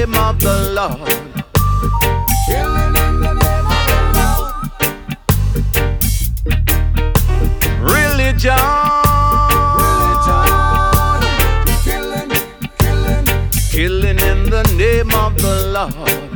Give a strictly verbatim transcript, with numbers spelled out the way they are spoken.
name of the Lord. Killing in the name of the Lord. Religion. Religion. Killing, killing. Killing in the name of the Lord.